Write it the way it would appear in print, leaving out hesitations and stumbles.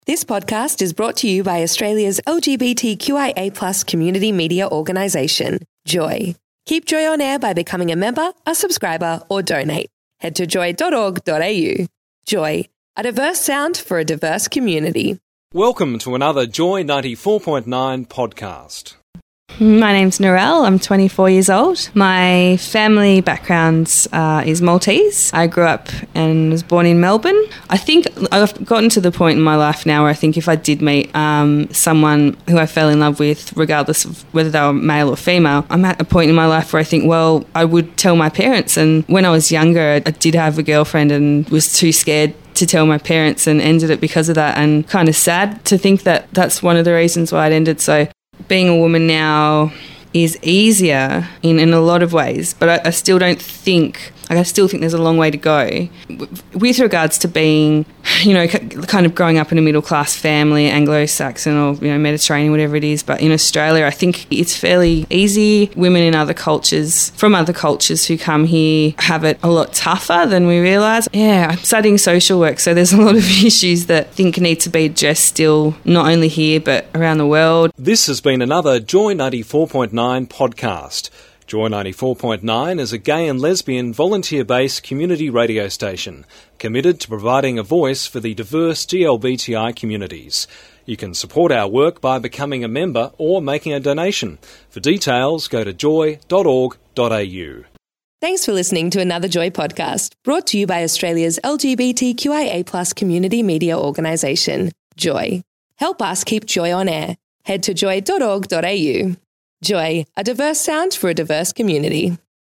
This podcast is brought to you by Australia's LGBTQIA+ community media organisation, Joy. Keep Joy on air by becoming a member, a subscriber, or donate. Head to joy.org.au. Joy, a diverse sound for a diverse community. Welcome to another Joy 94.9 podcast. My name's Narelle. I'm 24 years old. My family background is Maltese. I grew up and was born in Melbourne. I think I've gotten to the point in my life now where I think if I did meet someone who I fell in love with, regardless of whether they were male or female, I'm at a point in my life where I think, well, I would tell my parents. And when I was younger, I did have a girlfriend and was too scared to tell my parents and ended it because of that, and kind of sad to think that that's one of the reasons why it ended. So being a woman now is easier in a lot of ways, but I still think there's a long way to go with regards to being, kind of growing up in a middle class family, Anglo-Saxon or, Mediterranean, whatever it is. But in Australia, I think it's fairly easy. Women in other cultures, from other cultures who come here, have it a lot tougher than we realise. Yeah, I'm studying social work, so there's a lot of issues that I think need to be addressed still, not only here but around the world. This has been another Joy 94.9 podcast. Joy 94.9 is a gay and lesbian volunteer-based community radio station committed to providing a voice for the diverse GLBTI communities. You can support our work by becoming a member or making a donation. For details, go to joy.org.au. Thanks for listening to another Joy podcast, brought to you by Australia's LGBTQIA+ community media organisation, Joy. Help us keep Joy on air. Head to joy.org.au. Joy, a diverse sound for a diverse community.